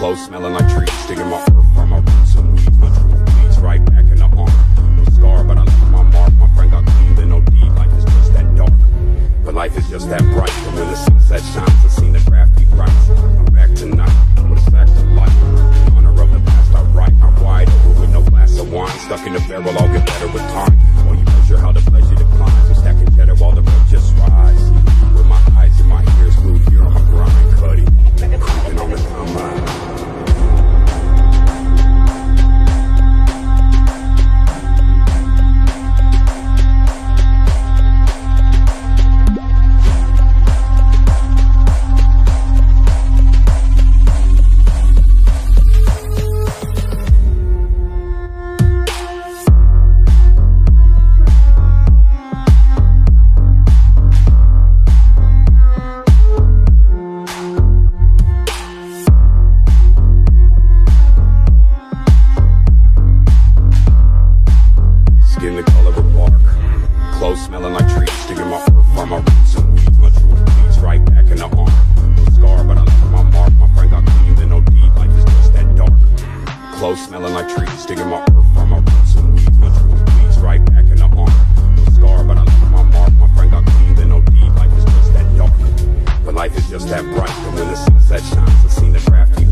Clothes smelling like trees, digging my earth from my roots and weeds. My truth bleeds right back in the arm. No scar, but I left my mark. My friend got clean, then no deed. Life is just that dark, but life is just that bright. But when the sunset shines, I seen the crafty rights. I'm back tonight with a fact of life. In honor of the past, I write. I'm wide open with no glass of wine. Stuck in the barrel, I'll get better with time. While you measure how the pleasure declines, I'm stacking cheddar while the road just rise. With my eyes and my ears glued here on my grind, cutty, creeping on the combine. Skin the color of bark, clothes smelling like trees, digging my earth from my roots and weeds. My truth bleeds right back in the arm. No scar, but I left my mark. My friend got clean, then no deed. Life is just that dark. Clothes smelling like trees, digging my earth from my roots and weeds. My truth bleeds right back in the arm. No scar, but I left my mark. My friend got clean, then no deed. Life is just that dark, but life is just that bright. But when the sunset shines, I seen the crafty